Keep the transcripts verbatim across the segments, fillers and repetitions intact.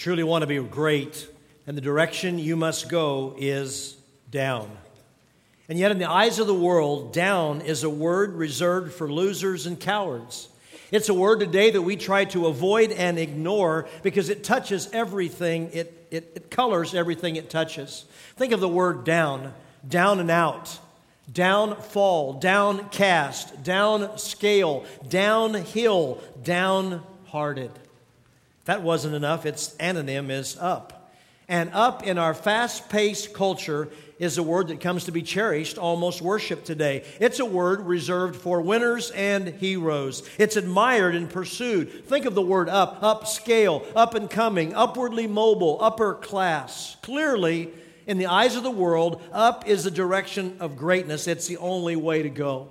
truly want to be great, and the direction you must go is down. And yet in the eyes of the world, down is a word reserved for losers and cowards. It's a word today that we try to avoid and ignore because it touches everything, it, it, it colors everything it touches. Think of the word down, down and out, downfall, downcast, downscale, downhill, downhearted. If that wasn't enough, its anonym is up. And up in our fast-paced culture is a word that comes to be cherished, almost worshipped today. It's a word reserved for winners and heroes. It's admired and pursued. Think of the word up, upscale, up and coming, upwardly mobile, upper class. Clearly, in the eyes of the world, up is the direction of greatness. It's the only way to go.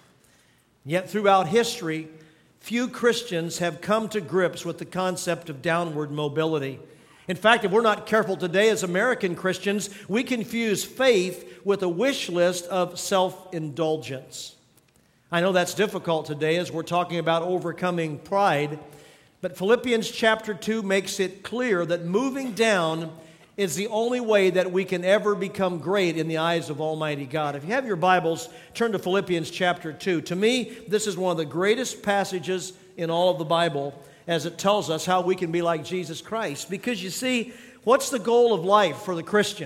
Yet throughout history, few Christians have come to grips with the concept of downward mobility. In fact, if we're not careful today as American Christians, we confuse faith with a wish list of self-indulgence. I know that's difficult today as we're talking about overcoming pride, but Philippians chapter two makes it clear that moving down is the only way that we can ever become great in the eyes of Almighty God. If you have your Bibles, turn to Philippians chapter two. To me, this is one of the greatest passages in all of the Bible, as it tells us how we can be like Jesus Christ. Because you see, what's the goal of life for the Christian?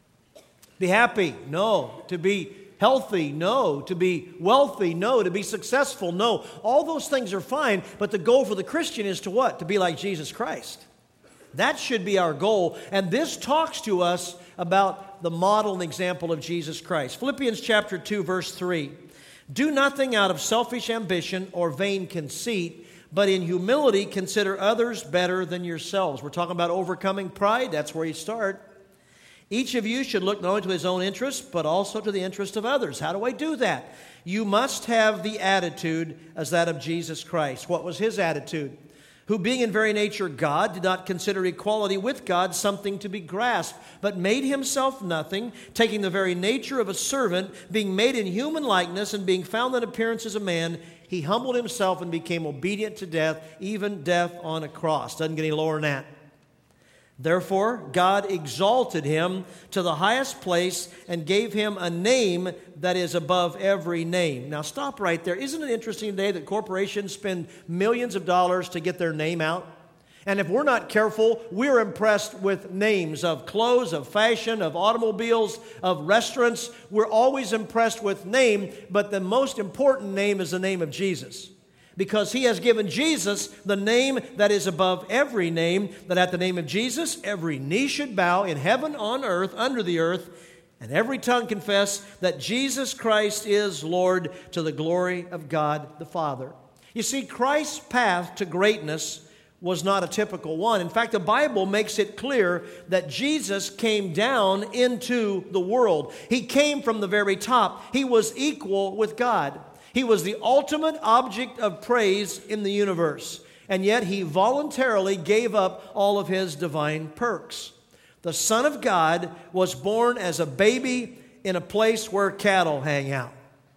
Be happy? No. To be healthy? No. To be wealthy? No. To be successful? No. All those things are fine, but the goal for the Christian is to what? To be like Jesus Christ. That should be our goal, and this talks to us about the model and example of Jesus Christ. Philippians chapter two, verse three. Do nothing out of selfish ambition or vain conceit, but in humility consider others better than yourselves. We're talking about overcoming pride. That's where you start. Each of you should look not only to his own interest, but also to the interest of others. How do I do that? You must have the attitude as that of Jesus Christ. What was his attitude? Who, being in very nature God, did not consider equality with God something to be grasped, but made himself nothing, taking the very nature of a servant, being made in human likeness, and being found in appearance as a man, he humbled himself and became obedient to death, even death on a cross. Doesn't get any lower than that. Therefore, God exalted him to the highest place and gave him a name that is above every name. Now stop right there. Isn't it interesting today that corporations spend millions of dollars to get their name out? And if we're not careful, we're impressed with names of clothes, of fashion, of automobiles, of restaurants. We're always impressed with name, but the most important name is the name of Jesus. Because he has given Jesus the name that is above every name, that at the name of Jesus, every knee should bow in heaven, on earth, under the earth, and every tongue confess that Jesus Christ is Lord, to the glory of God the Father. You see, Christ's path to greatness was not a typical one. In fact, the Bible makes it clear that Jesus came down into the world. He came from the very top. He was equal with God. He was the ultimate object of praise in the universe. And yet he voluntarily gave up all of his divine perks. The Son of God was born as a baby in a place where cattle hang out.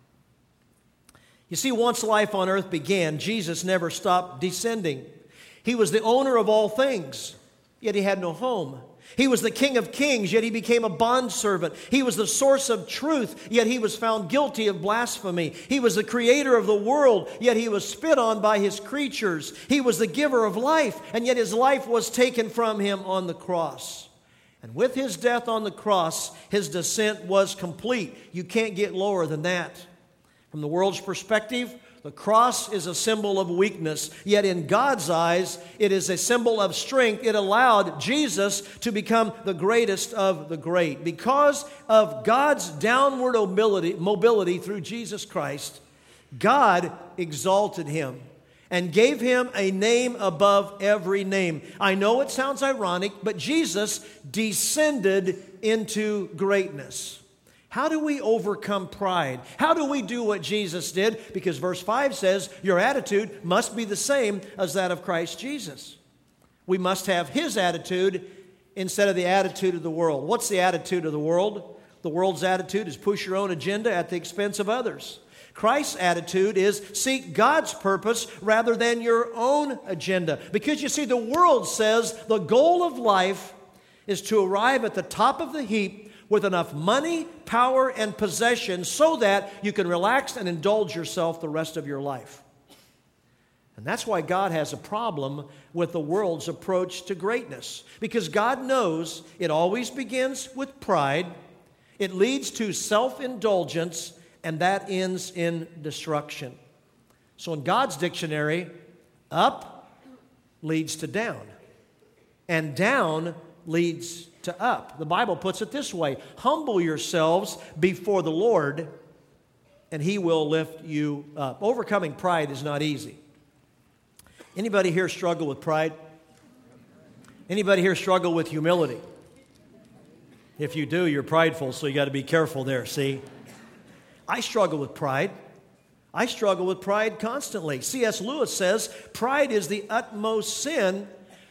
You see, once life on earth began, Jesus never stopped descending. He was the owner of all things, yet he had no home. He was the King of kings, yet he became a bondservant. He was the source of truth, yet he was found guilty of blasphemy. He was the creator of the world, yet he was spit on by his creatures. He was the giver of life, and yet his life was taken from him on the cross. And with his death on the cross, his descent was complete. You can't get lower than that. From the world's perspective, the cross is a symbol of weakness, yet in God's eyes, it is a symbol of strength. It allowed Jesus to become the greatest of the great. Because of God's downward mobility, mobility through Jesus Christ, God exalted him and gave him a name above every name. I know it sounds ironic, but Jesus descended into greatness. How do we overcome pride? How do we do what Jesus did? Because verse five says, your attitude must be the same as that of Christ Jesus. We must have his attitude instead of the attitude of the world. What's the attitude of the world? The world's attitude is push your own agenda at the expense of others. Christ's attitude is seek God's purpose rather than your own agenda. Because you see, the world says the goal of life is to arrive at the top of the heap with enough money, power, and possession so that you can relax and indulge yourself the rest of your life. And that's why God has a problem with the world's approach to greatness. Because God knows it always begins with pride, it leads to self-indulgence, and that ends in destruction. So in God's dictionary, up leads to down, and down leads to up. The Bible puts it this way: humble yourselves before the Lord, and He will lift you up. Overcoming pride is not easy. Anybody here struggle with pride? Anybody here struggle with humility? If you do, you're prideful, so you got to be careful there, see? I struggle with pride. I struggle with pride constantly. C S Lewis says, pride is the utmost sin,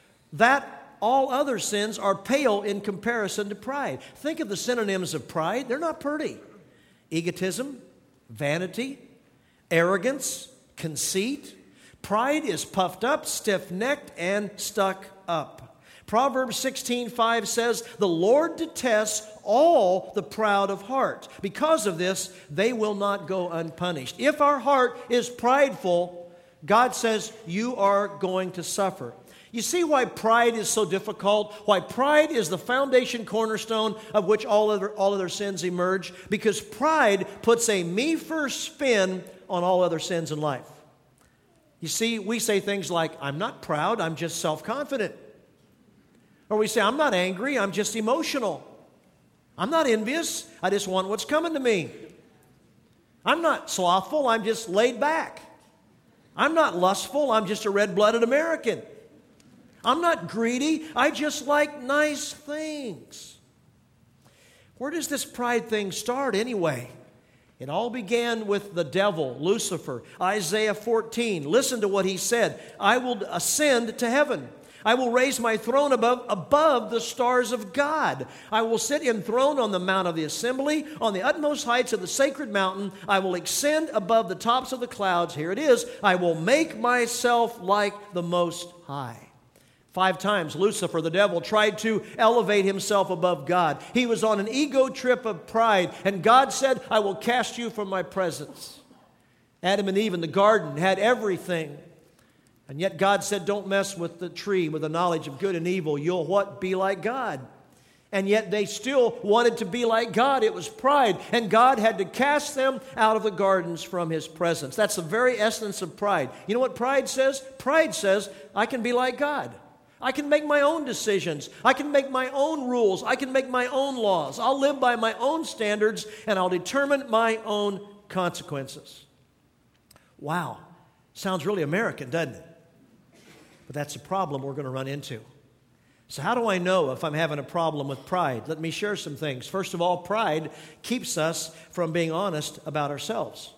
that all other sins are pale in comparison to pride. Think of the synonyms of pride. They're not pretty. Egotism, vanity, arrogance, conceit. Pride is puffed up, stiff-necked, and stuck up. Proverbs sixteen five says, the Lord detests all the proud of heart. Because of this, they will not go unpunished. If our heart is prideful, God says you are going to suffer. You see why pride is so difficult? Why pride is the foundation cornerstone of which all other, all other sins emerge? Because pride puts a me-first spin on all other sins in life. You see, we say things like, I'm not proud, I'm just self-confident. Or we say, I'm not angry, I'm just emotional. I'm not envious, I just want what's coming to me. I'm not slothful, I'm just laid back. I'm not lustful, I'm just a red-blooded American. I'm not greedy, I just like nice things. Where does this pride thing start anyway? It all began with the devil, Lucifer. Isaiah fourteen, listen to what he said. I will ascend to heaven. I will raise my throne above, above the stars of God. I will sit enthroned on the mount of the assembly, on the utmost heights of the sacred mountain. I will ascend above the tops of the clouds. Here it is. I will make myself like the Most High. Five times Lucifer, the devil, tried to elevate himself above God. He was on an ego trip of pride, and God said, I will cast you from my presence. Adam and Eve in the garden had everything. And yet God said, don't mess with the tree with the knowledge of good and evil. You'll what? Be like God. And yet they still wanted to be like God. It was pride. And God had to cast them out of the gardens from His presence. That's the very essence of pride. You know what pride says? Pride says, I can be like God. I can make my own decisions. I can make my own rules. I can make my own laws. I'll live by my own standards, and I'll determine my own consequences. Wow. Sounds really American, doesn't it? But that's a problem we're going to run into. So how do I know if I'm having a problem with pride? Let me share some things. First of all, pride keeps us from being honest about ourselves.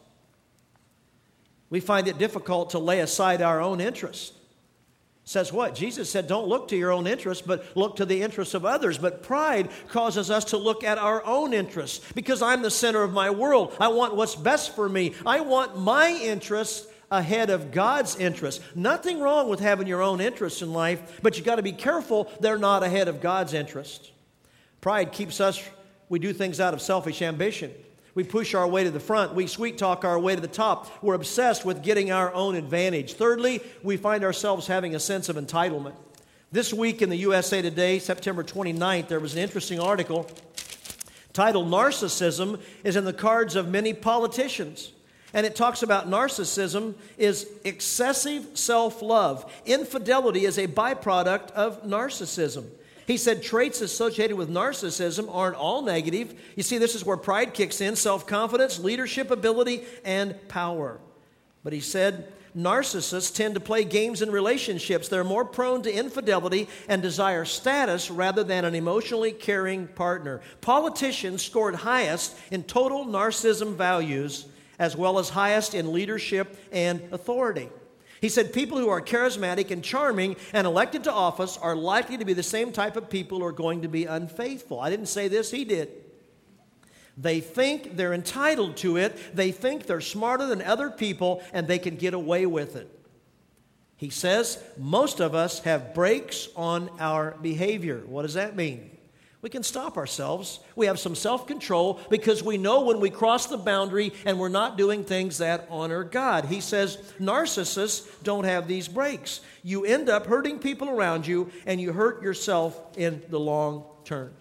We find it difficult to lay aside our own interests. Says what? Jesus said, don't look to your own interests, but look to the interests of others. But pride causes us to look at our own interests. Because I'm the center of my world. I want what's best for me. I want my interests ahead of God's interests. Nothing wrong with having your own interests in life, but you got to be careful they're not ahead of God's interests. Pride keeps us, we do things out of selfish ambition. We push our way to the front. We sweet talk our way to the top. We're obsessed with getting our own advantage. Thirdly, we find ourselves having a sense of entitlement. This week in the U S A Today, September twenty-ninth, there was an interesting article titled Narcissism is in the Cards of Many Politicians. And it talks about narcissism is excessive self-love. Infidelity is a byproduct of narcissism. He said traits associated with narcissism aren't all negative. You see, this is where pride kicks in, self-confidence, leadership ability, and power. But he said narcissists tend to play games in relationships. They're more prone to infidelity and desire status rather than an emotionally caring partner. Politicians scored highest in total narcissism values as well as highest in leadership and authority. He said people who are charismatic and charming and elected to office are likely to be the same type of people who are going to be unfaithful. I didn't say this, he did. They think they're entitled to it. They think they're smarter than other people, and they can get away with it. He says most of us have brakes on our behavior. What does that mean? We can stop ourselves. We have some self-control because we know when we cross the boundary and we're not doing things that honor God. He says narcissists don't have these brakes. You end up hurting people around you, and you hurt yourself in the long term.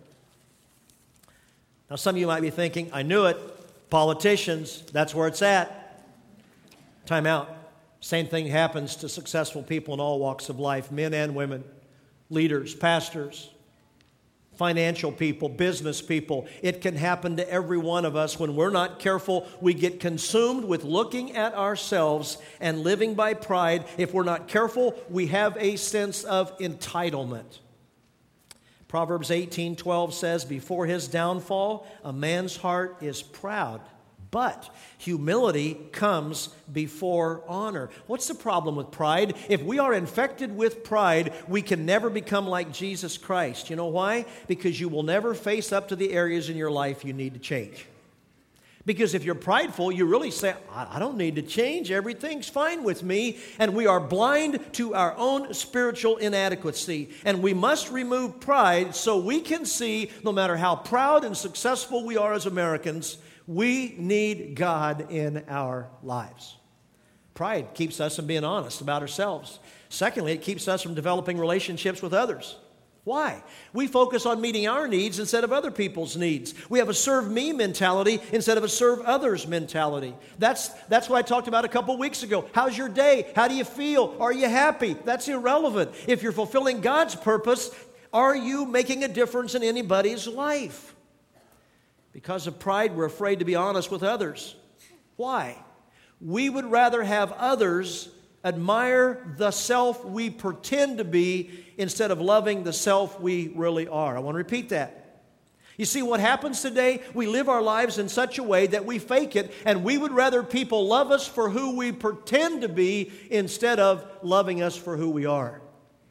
Now, some of you might be thinking, I knew it. Politicians, that's where it's at. Time out. Same thing happens to successful people in all walks of life, men and women, leaders, pastors, financial people, business people. It can happen to every one of us. When we're not careful, we get consumed with looking at ourselves and living by pride. If we're not careful, we have a sense of entitlement. Proverbs eighteen twelve says, before his downfall, a man's heart is proud, but humility comes before honor. What's the problem with pride? If we are infected with pride, we can never become like Jesus Christ. You know why? Because you will never face up to the areas in your life you need to change. Because if you're prideful, you really say, I don't need to change. Everything's fine with me. And we are blind to our own spiritual inadequacy. And we must remove pride so we can see, no matter how proud and successful we are as Americans, we need God in our lives. Pride keeps us from being honest about ourselves. Secondly, it keeps us from developing relationships with others. Why? We focus on meeting our needs instead of other people's needs. We have a serve me mentality instead of a serve others mentality. That's, that's what I talked about a couple weeks ago. How's your day? How do you feel? Are you happy? That's irrelevant. If you're fulfilling God's purpose, are you making a difference in anybody's life? Because of pride, we're afraid to be honest with others. Why? We would rather have others admire the self we pretend to be instead of loving the self we really are. I want to repeat that. You see, what happens today, we live our lives in such a way that we fake it, and we would rather people love us for who we pretend to be instead of loving us for who we are.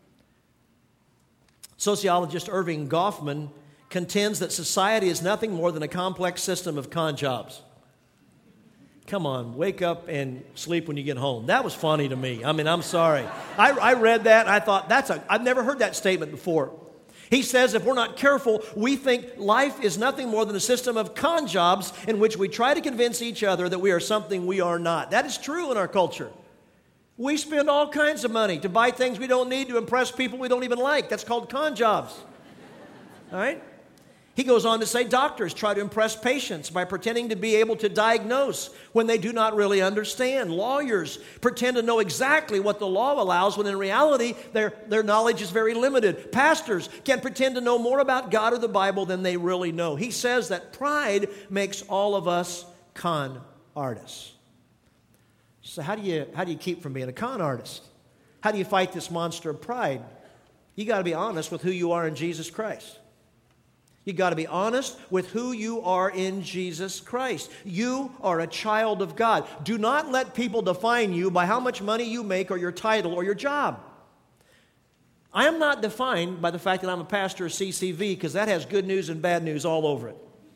Sociologist Irving Goffman contends that society is nothing more than a complex system of con jobs. Come on, wake up and sleep when you get home. That was funny to me. I mean, I'm sorry. I, I read that and I thought, that's a, I've never heard that statement before. He says if we're not careful, we think life is nothing more than a system of con jobs in which we try to convince each other that we are something we are not. That is true in our culture. We spend all kinds of money to buy things we don't need to impress people we don't even like. That's called con jobs. All right? He goes on to say doctors try to impress patients by pretending to be able to diagnose when they do not really understand. Lawyers pretend to know exactly what the law allows when in reality their, their knowledge is very limited. Pastors can pretend to know more about God or the Bible than they really know. He says that pride makes all of us con artists. So how do you, how do you keep from being a con artist? How do you fight this monster of pride? You got to be honest with who you are in Jesus Christ. You got to be honest with who you are in Jesus Christ. You are a child of God. Do not let people define you by how much money you make or your title or your job. I am not defined by the fact that I'm a pastor of C C V because that has good news and bad news all over it.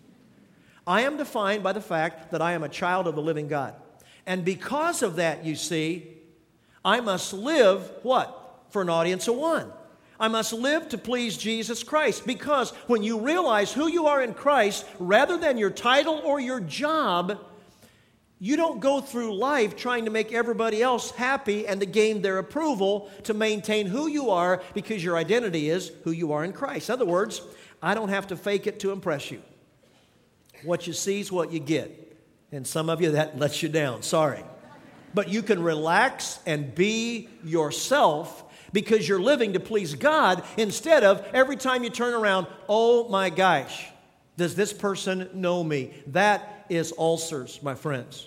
I am defined by the fact that I am a child of the living God. And because of that, you see, I must live, what? For an audience of one. I must live to please Jesus Christ, because when you realize who you are in Christ, rather than your title or your job, you don't go through life trying to make everybody else happy and to gain their approval to maintain who you are, because your identity is who you are in Christ. In other words, I don't have to fake it to impress you. What you see is what you get. And some of you, that lets you down. Sorry. But you can relax and be yourself because you're living to please God instead of every time you turn around, oh my gosh, does this person know me? That is ulcers, my friends.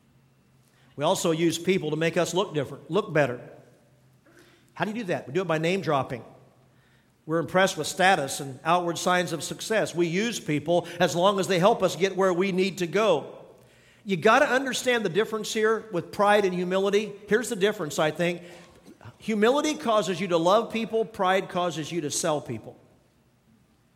We also use people to make us look different, look better. How do you do that? We do it by name dropping. We're impressed with status and outward signs of success. We use people as long as they help us get where we need to go. You got to understand the difference here with pride and humility. Here's the difference, I think. Humility causes you to love people. Pride causes you to sell people.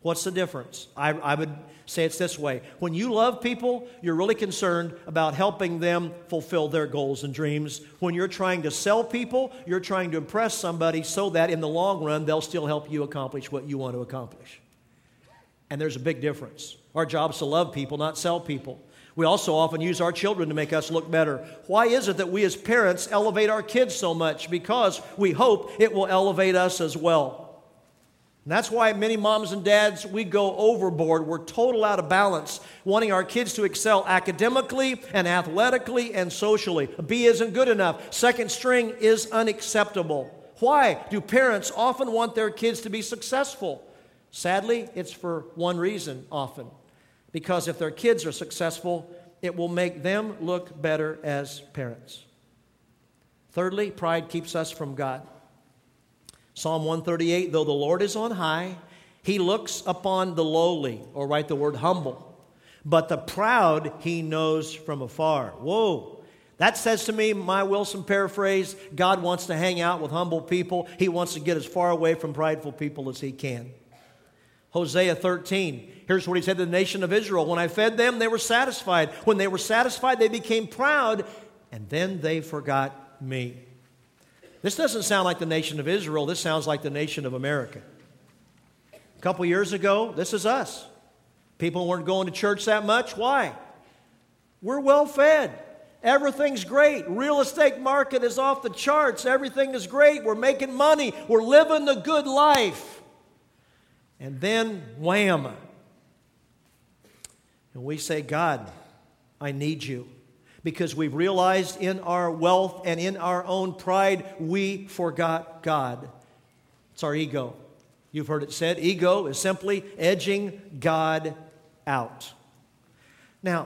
What's the difference? I, I would say it's this way. When you love people, you're really concerned about helping them fulfill their goals and dreams. When you're trying to sell people, you're trying to impress somebody so that in the long run, they'll still help you accomplish what you want to accomplish. And there's a big difference. Our job is to love people, not sell people. We also often use our children to make us look better. Why is it that we as parents elevate our kids so much? Because we hope it will elevate us as well. And that's why many moms and dads, we go overboard. We're total out of balance, wanting our kids to excel academically and athletically and socially. A B isn't good enough. Second string is unacceptable. Why do parents often want their kids to be successful? Sadly, it's for one reason often. Because if their kids are successful, it will make them look better as parents. Thirdly, pride keeps us from God. Psalm one thirty-eight, though the Lord is on high, He looks upon the lowly, or write the word humble. But the proud He knows from afar. Whoa. That says to me, my Wilson paraphrase, God wants to hang out with humble people. He wants to get as far away from prideful people as He can. Hosea thirteen, here's what He said to the nation of Israel. When I fed them, they were satisfied. When they were satisfied, they became proud, and then they forgot me. This doesn't sound like the nation of Israel. This sounds like the nation of America. A couple years ago, this is us. People weren't going to church that much. Why? We're well fed. Everything's great. Real estate market is off the charts. Everything is great. We're making money. We're living the good life. And then, wham. And we say, God, I need you. Because we've realized in our wealth and in our own pride, we forgot God. It's our ego. You've heard it said, ego is simply edging God out. Now,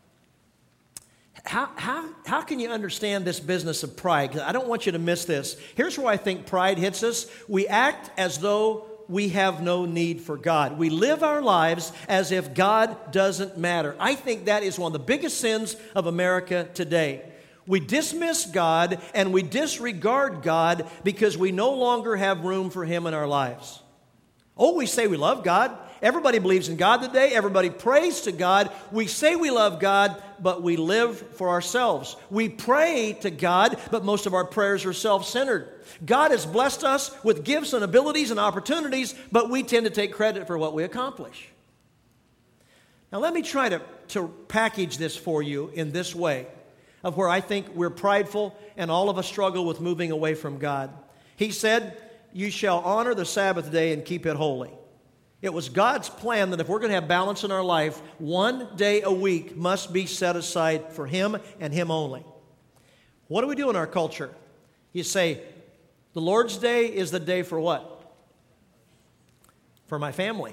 how, how, how can you understand this business of pride? Because I don't want you to miss this. Here's where I think pride hits us. We act as though we have no need for God. We live our lives as if God doesn't matter. I think that is one of the biggest sins of America today. We dismiss God and we disregard God because we no longer have room for Him in our lives. Oh, we say we love God. Everybody believes in God today. Everybody prays to God. We say we love God, but we live for ourselves. We pray to God, but most of our prayers are self-centered. God has blessed us with gifts and abilities and opportunities, but we tend to take credit for what we accomplish. Now, let me try to, to package this for you in this way of where I think we're prideful and all of us struggle with moving away from God. He said, you shall honor the Sabbath day and keep it holy. It was God's plan that if we're going to have balance in our life, one day a week must be set aside for Him and Him only. What do we do in our culture? You say, the Lord's Day is the day for what? For my family.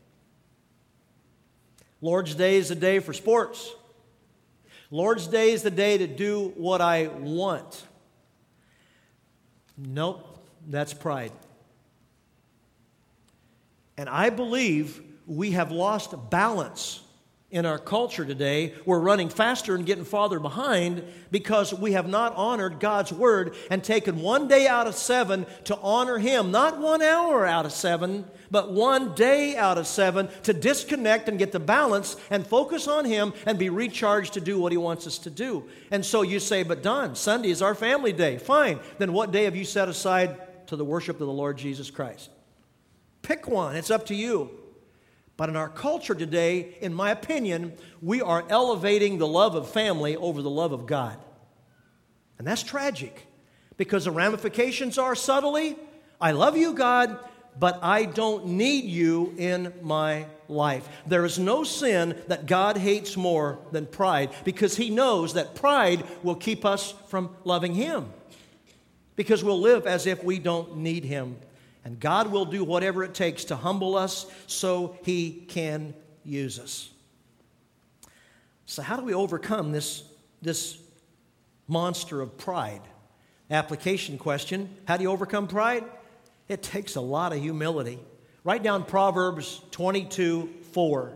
Lord's Day is the day for sports. Lord's Day is the day to do what I want. Nope, that's pride. And I believe we have lost balance in our culture today. We're running faster and getting farther behind because we have not honored God's Word and taken one day out of seven to honor Him. Not one hour out of seven, but one day out of seven to disconnect and get the balance and focus on Him and be recharged to do what He wants us to do. And so you say, but Don, Sunday is our family day. Fine. Then what day have you set aside to the worship of the Lord Jesus Christ? Pick one. It's up to you. But in our culture today, in my opinion, we are elevating the love of family over the love of God. And that's tragic because the ramifications are subtly, I love you, God, but I don't need you in my life. There is no sin that God hates more than pride because He knows that pride will keep us from loving Him because we'll live as if we don't need Him. And God will do whatever it takes to humble us so He can use us. So how do we overcome this, this monster of pride? Application question, how do you overcome pride? It takes a lot of humility. Write down Proverbs twenty-two four.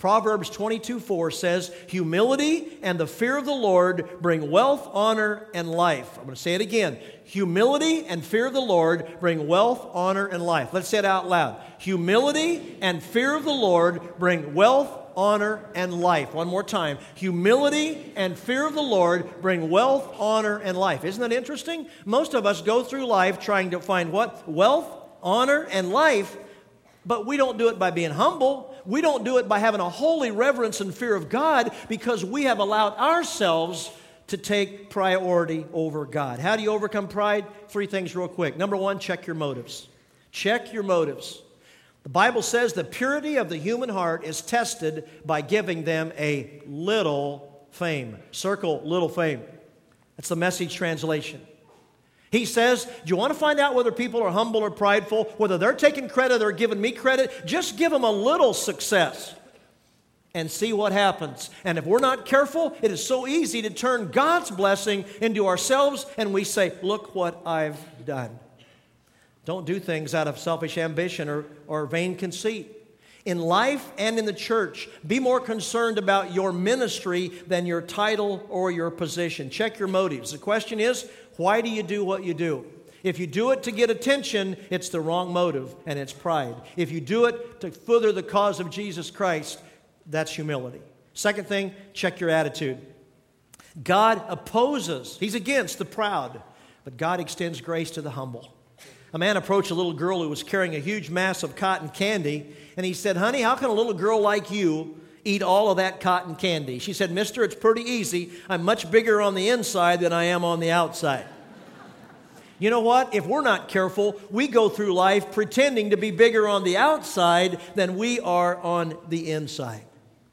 Proverbs twenty-two four says, humility and the fear of the Lord bring wealth, honor, and life. I'm going to say it again. Humility and fear of the Lord bring wealth, honor, and life. Let's say it out loud. Humility and fear of the Lord bring wealth, honor, and life. One more time. Humility and fear of the Lord bring wealth, honor, and life. Isn't that interesting? Most of us go through life trying to find what? Wealth, honor, and life, but we don't do it by being humble. We don't do it by having a holy reverence and fear of God, because we have allowed ourselves to take priority over God. How do you overcome pride? Three things real quick. Number one, check your motives. Check your motives. The Bible says the purity of the human heart is tested by giving them a little fame. Circle little fame. That's the Message translation. He says, do you want to find out whether people are humble or prideful, whether they're taking credit or giving me credit? Just give them a little success and see what happens. And if we're not careful, it is so easy to turn God's blessing into ourselves, and we say, look what I've done. Don't do things out of selfish ambition or, or vain conceit. In life and in the church, be more concerned about your ministry than your title or your position. Check your motives. The question is, why do you do what you do? If you do it to get attention, it's the wrong motive, and it's pride. If you do it to further the cause of Jesus Christ, that's humility. Second thing, check your attitude. God opposes, He's against the proud, but God extends grace to the humble. A man approached a little girl who was carrying a huge mass of cotton candy, and he said, honey, how can a little girl like you eat all of that cotton candy? She said, mister, it's pretty easy. I'm much bigger on the inside than I am on the outside. You know what? If we're not careful, we go through life pretending to be bigger on the outside than we are on the inside.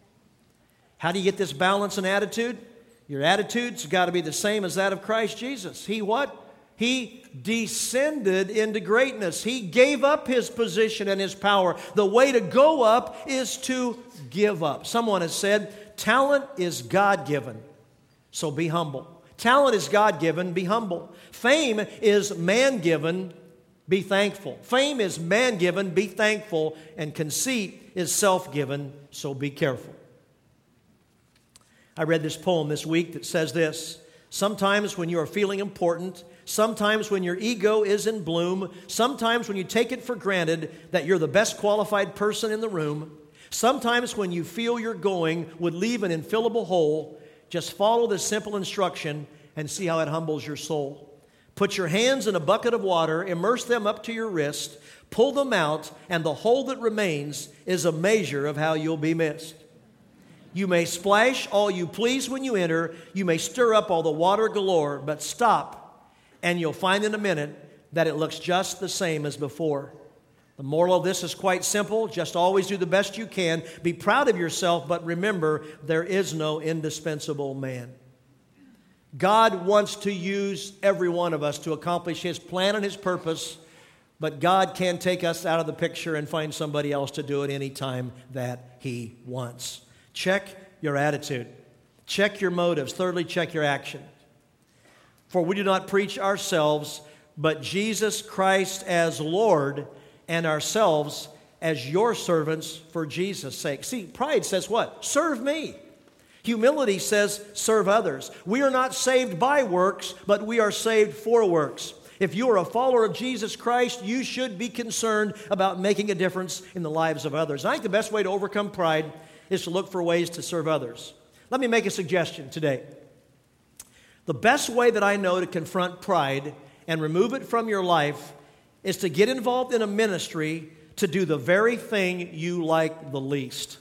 How do you get this balance in attitude? Your attitude's got to be the same as that of Christ Jesus. He what? He descended into greatness. He gave up His position and His power. The way to go up is to give up. Someone has said, talent is God-given, so be humble. Talent is God-given, be humble. Fame is man-given, be thankful. Fame is man-given, be thankful. And conceit is self-given, so be careful. I read this poem this week that says this: sometimes when you are feeling important, sometimes when your ego is in bloom, sometimes when you take it for granted that you're the best qualified person in the room, sometimes when you feel your going would leave an infillable hole, just follow this simple instruction and see how it humbles your soul. Put your hands in a bucket of water, immerse them up to your wrist, pull them out, and the hole that remains is a measure of how you'll be missed. You may splash all you please when you enter, you may stir up all the water galore, but stop, and you'll find in a minute that it looks just the same as before. The moral of this is quite simple. Just always do the best you can. Be proud of yourself, but remember, there is no indispensable man. God wants to use every one of us to accomplish His plan and His purpose, but God can take us out of the picture and find somebody else to do it anytime that He wants. Check your attitude. Check your motives. Thirdly, check your action. For we do not preach ourselves, but Jesus Christ as Lord, and ourselves as your servants for Jesus' sake. See, pride says what? Serve me. Humility says serve others. We are not saved by works, but we are saved for works. If you are a follower of Jesus Christ, you should be concerned about making a difference in the lives of others. I think the best way to overcome pride is to look for ways to serve others. Let me make a suggestion today. The best way that I know to confront pride and remove it from your life is to get involved in a ministry to do the very thing you like the least.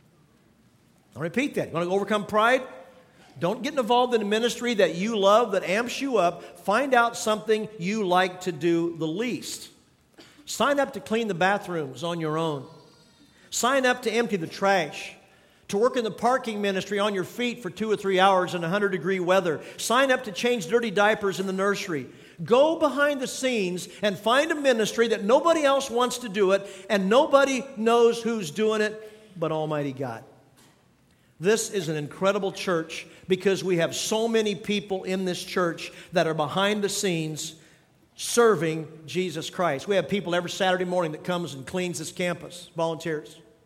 I'll repeat that. You want to overcome pride? Don't get involved in a ministry that you love, that amps you up. Find out something you like to do the least. Sign up to clean the bathrooms on your own. Sign up to empty the trash, to work in the parking ministry on your feet for two or three hours in one hundred degree weather. Sign up to change dirty diapers in the nursery. Go behind the scenes and find a ministry that nobody else wants to do it, and nobody knows who's doing it but Almighty God. This is an incredible church because we have so many people in this church that are behind the scenes serving Jesus Christ. We have people every Saturday morning that comes and cleans this campus, volunteers.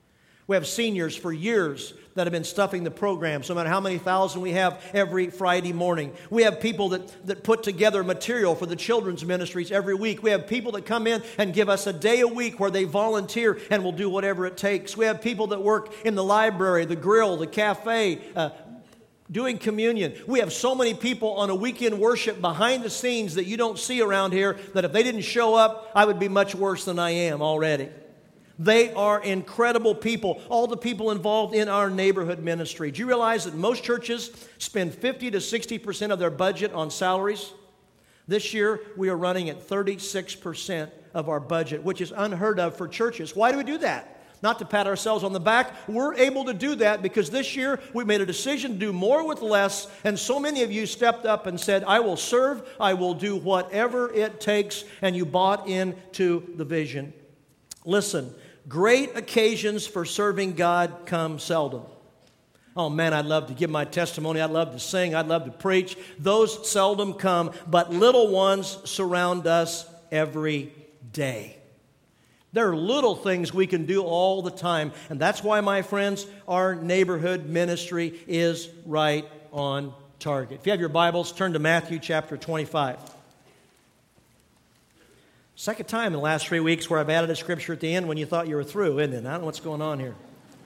We have seniors for years that have been stuffing the programs, no matter how many thousand we have every Friday morning. We have people that, that put together material for the children's ministries every week. We have people that come in and give us a day a week where they volunteer and will do whatever it takes. We have people that work in the library, the grill, the cafe, uh, doing communion. We have so many people on a weekend worship behind the scenes that you don't see around here that if they didn't show up, I would be much worse than I am already. They are incredible people, all the people involved in our neighborhood ministry. Do you realize that most churches spend fifty to sixty percent of their budget on salaries? This year, we are running at thirty-six percent of our budget, which is unheard of for churches. Why do we do that? Not to pat ourselves on the back. We're able to do that because this year we made a decision to do more with less, and so many of you stepped up and said, I will serve, I will do whatever it takes, and you bought into the vision. Listen, great occasions for serving God come seldom. Oh man, I'd love to give my testimony. I'd love to sing. I'd love to preach. Those seldom come, but little ones surround us every day. There are little things we can do all the time, and that's why, my friends, our neighborhood ministry is right on target. If you have your Bibles, turn to Matthew chapter twenty-five. Second time in the last three weeks where I've added a scripture at the end when you thought you were through, isn't it? I don't know what's going on here.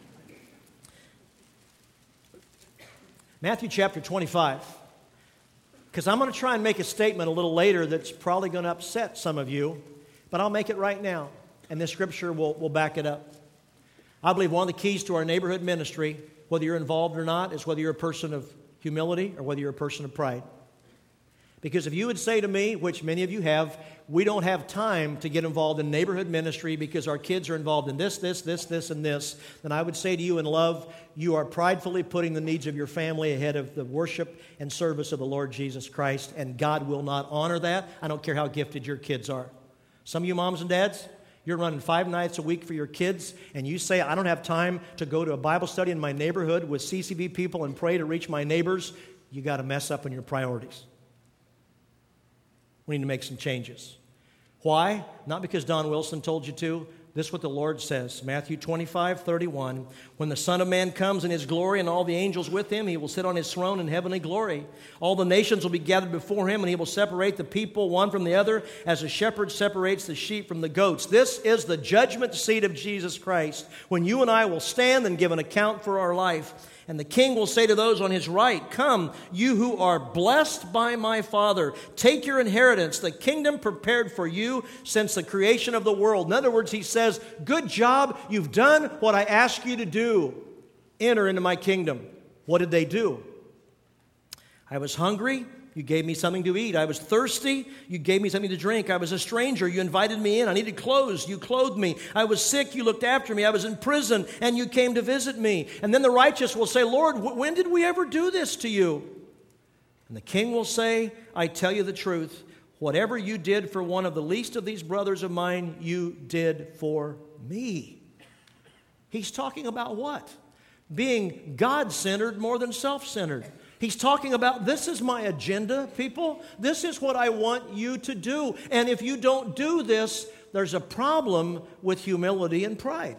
Matthew chapter twenty-five. Because I'm going to try and make a statement a little later that's probably going to upset some of you, but I'll make it right now, and this scripture will, will back it up. I believe one of the keys to our neighborhood ministry, whether you're involved or not, is whether you're a person of humility or whether you're a person of pride. Because if you would say to me, which many of you have, we don't have time to get involved in neighborhood ministry because our kids are involved in this, this, this, this, and this, then I would say to you in love, you are pridefully putting the needs of your family ahead of the worship and service of the Lord Jesus Christ, and God will not honor that. I don't care how gifted your kids are. Some of you moms and dads, you're running five nights a week for your kids, and you say, I don't have time to go to a Bible study in my neighborhood with C C V people and pray to reach my neighbors. You got to mess up in your priorities. We need to make some changes. Why? Not because Don Wilson told you to. This is what the Lord says. Matthew twenty-five, thirty-one. When the Son of Man comes in His glory and all the angels with Him, He will sit on His throne in heavenly glory. All the nations will be gathered before Him, and He will separate the people one from the other as a shepherd separates the sheep from the goats. This is the judgment seat of Jesus Christ, when you and I will stand and give an account for our life. And the King will say to those on His right, come, you who are blessed by my Father, take your inheritance, the kingdom prepared for you since the creation of the world. In other words, He says, good job, you've done what I asked you to do. Enter into my kingdom. What did they do? I was hungry. You gave me something to eat. I was thirsty. You gave me something to drink. I was a stranger. You invited me in. I needed clothes. You clothed me. I was sick. You looked after me. I was in prison, and you came to visit me. And then the righteous will say, Lord, when did we ever do this to you? And the King will say, I tell you the truth. Whatever you did for one of the least of these brothers of mine, you did for me. He's talking about what? Being God-centered more than self-centered. He's talking about, this is my agenda, people. This is what I want you to do. And if you don't do this, there's a problem with humility and pride.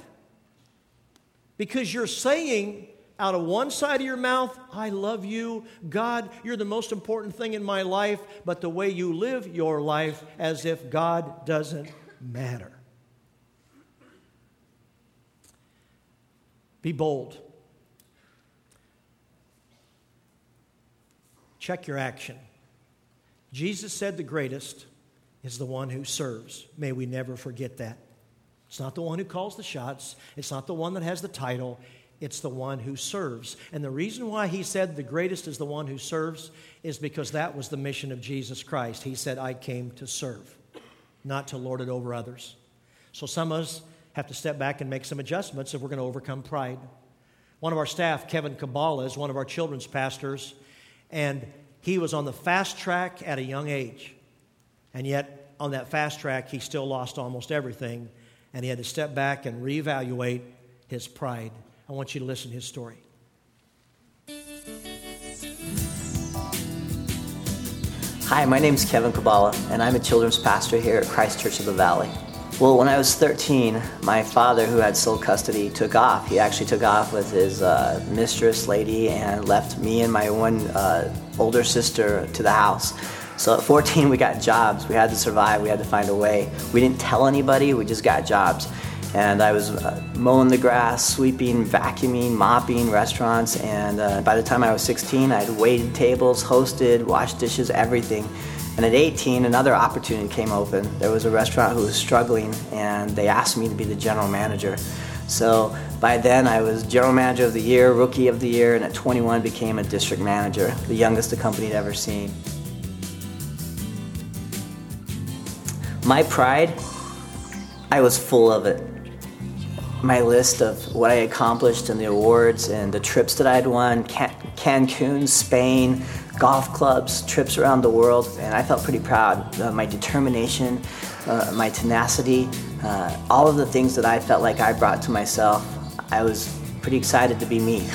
Because you're saying out of one side of your mouth, I love you. God, you're the most important thing in my life. But the way you live your life as if God doesn't matter. Be bold. Check your action. Jesus said the greatest is the one who serves. May we never forget that. It's not the one who calls the shots. It's not the one that has the title. It's the one who serves. And the reason why He said the greatest is the one who serves is because that was the mission of Jesus Christ. He said, I came to serve, not to lord it over others. So some of us have to step back and make some adjustments if we're going to overcome pride. One of our staff, Kevin Kabbalah, is one of our children's pastors. And he was on the fast track at a young age. And yet, on that fast track, he still lost almost everything. And he had to step back and reevaluate his pride. I want you to listen to his story. Hi, my name is Kevin Kabbalah, and I'm a children's pastor here at Christ Church of the Valley. Well, when I was thirteen, my father, who had sole custody, took off. He actually took off with his uh, mistress lady and left me and my one uh, older sister to the house. So at fourteen, we got jobs. We had to survive. We had to find a way. We didn't tell anybody. We just got jobs. And I was uh, mowing the grass, sweeping, vacuuming, mopping restaurants. And uh, by the time I was sixteen, I had waited tables, hosted, washed dishes, everything. And at eighteen, another opportunity came open. There was a restaurant who was struggling, and they asked me to be the general manager. So by then, I was general manager of the year, rookie of the year, and at twenty-one, became a district manager, the youngest the company had ever seen. My pride, I was full of it. My list of what I accomplished and the awards and the trips that I had won, Can- Cancun, Spain, golf clubs, trips around the world, and I felt pretty proud. Uh, my determination, uh, my tenacity, uh, all of the things that I felt like I brought to myself, I was pretty excited to be me.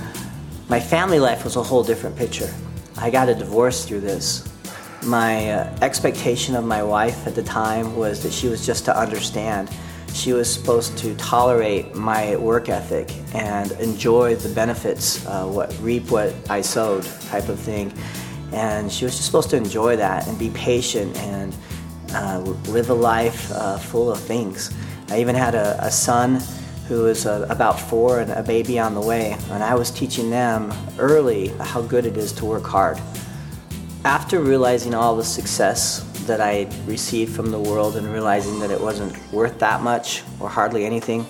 My family life was a whole different picture. I got a divorce through this. My uh, expectation of my wife at the time was that she was just to understand. She was supposed to tolerate my work ethic and enjoy the benefits, uh, what reap what I sowed type of thing. And she was just supposed to enjoy that and be patient and uh, live a life uh, full of things. I even had a, a son who was uh, about four and a baby on the way, and I was teaching them early how good it is to work hard. After realizing all the success that I received from the world and realizing that it wasn't worth that much or hardly anything,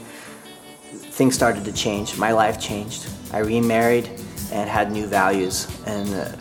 things started to change. My life changed. I remarried and had new values and a,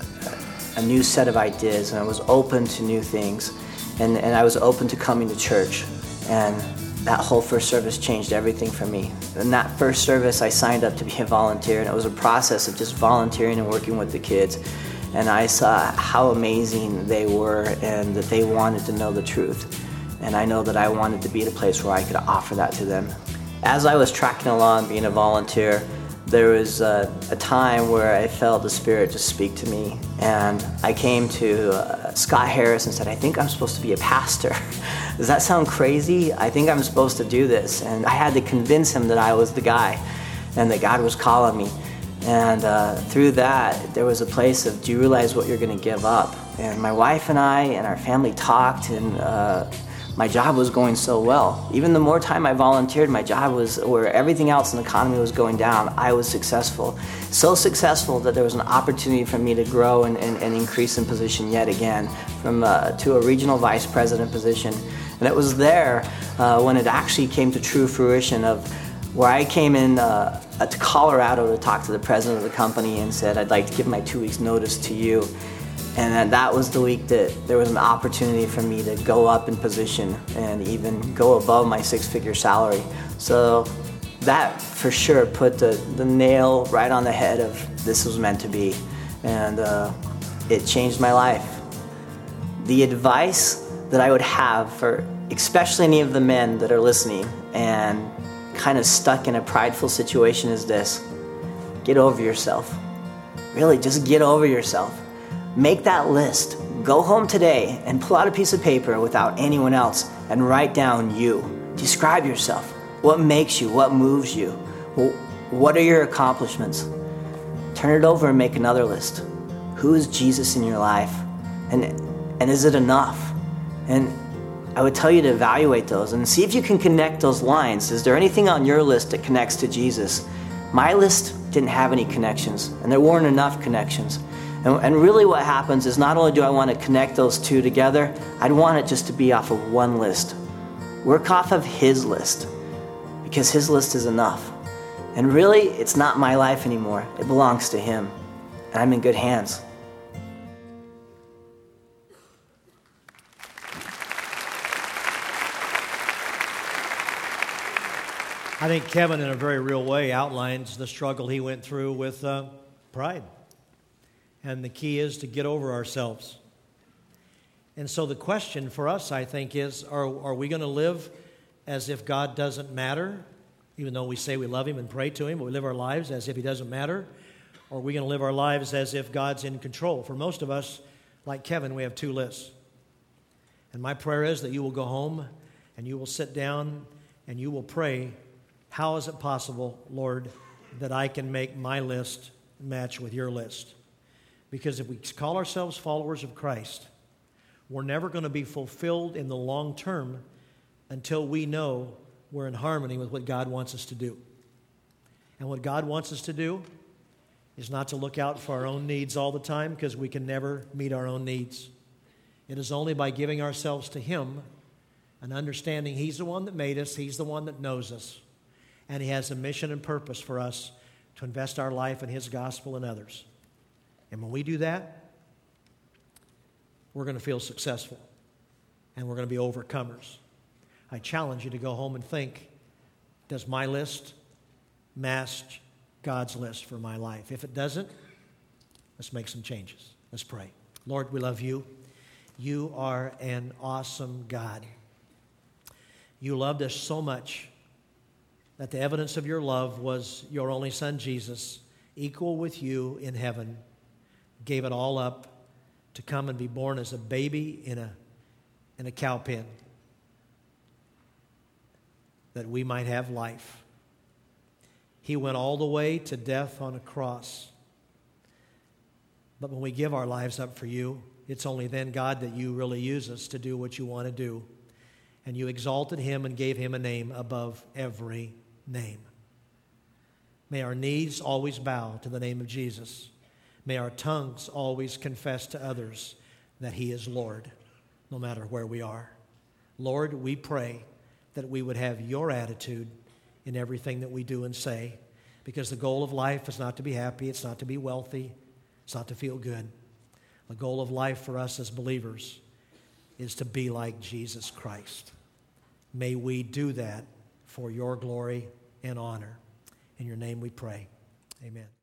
a new set of ideas, and I was open to new things, and, and I was open to coming to church, and that whole first service changed everything for me. In that first service, I signed up to be a volunteer, and it was a process of just volunteering and working with the kids. And I saw how amazing they were and that they wanted to know the truth. And I know that I wanted to be at a place where I could offer that to them. As I was tracking along being a volunteer, there was a, a time where I felt the Spirit just speak to me. And I came to uh, Scott Harris and said, I think I'm supposed to be a pastor. Does that sound crazy? I think I'm supposed to do this. And I had to convince him that I was the guy and that God was calling me. And uh, through that, there was a place of, do you realize what you're going to give up? And my wife and I and our family talked, and uh, my job was going so well. Even the more time I volunteered, my job was, where everything else in the economy was going down, I was successful. So successful that there was an opportunity for me to grow and, and, and increase in position yet again, from uh, to a regional vice president position. And it was there uh, when it actually came to true fruition of where I came in uh, to Colorado to talk to the president of the company and said, I'd like to give my two weeks notice to you. And then that was the week that there was an opportunity for me to go up in position and even go above my six-figure salary. So that for sure put the, the nail right on the head of this was meant to be. And uh, it changed my life. The advice that I would have for especially any of the men that are listening and kind of stuck in a prideful situation is this: get over yourself. Really, just get over yourself. Make that list. Go home today and pull out a piece of paper without anyone else and write down you. Describe yourself. What makes you? What moves you? What are your accomplishments? Turn it over and make another list. Who is Jesus in your life? And, and is it enough? And I would tell you to evaluate those and see if you can connect those lines. Is there anything on your list that connects to Jesus? My list didn't have any connections, and there weren't enough connections. And, and really what happens is not only do I want to connect those two together, I'd want it just to be off of one list. Work off of his list, because his list is enough. And really, it's not my life anymore. It belongs to him, and I'm in good hands. I think Kevin, in a very real way, outlines the struggle he went through with uh, pride. And the key is to get over ourselves. And so the question for us, I think, is, are, are we going to live as if God doesn't matter, even though we say we love him and pray to him, but we live our lives as if he doesn't matter? Or are we going to live our lives as if God's in control? For most of us, like Kevin, we have two lists. And my prayer is that you will go home and you will sit down and you will pray, how is it possible, Lord, that I can make my list match with your list? Because if we call ourselves followers of Christ, we're never going to be fulfilled in the long term until we know we're in harmony with what God wants us to do. And what God wants us to do is not to look out for our own needs all the time, because we can never meet our own needs. It is only by giving ourselves to Him and understanding He's the one that made us, He's the one that knows us, and He has a mission and purpose for us to invest our life in His gospel and others. And when we do that, we're going to feel successful, and we're going to be overcomers. I challenge you to go home and think, does my list match God's list for my life? If it doesn't, let's make some changes. Let's pray. Lord, we love you. You are an awesome God. You loved us so much that the evidence of your love was your only Son, Jesus, equal with you in heaven, gave it all up to come and be born as a baby in a, in a cow pen, that we might have life. He went all the way to death on a cross. But when we give our lives up for you, it's only then, God, that you really use us to do what you want to do. And you exalted Him and gave Him a name above every name. May our knees always bow to the name of Jesus. May our tongues always confess to others that He is Lord, no matter where we are. Lord, we pray that we would have your attitude in everything that we do and say, because the goal of life is not to be happy, it's not to be wealthy, it's not to feel good. The goal of life for us as believers is to be like Jesus Christ. May we do that for your glory and honor. In your name we pray. Amen.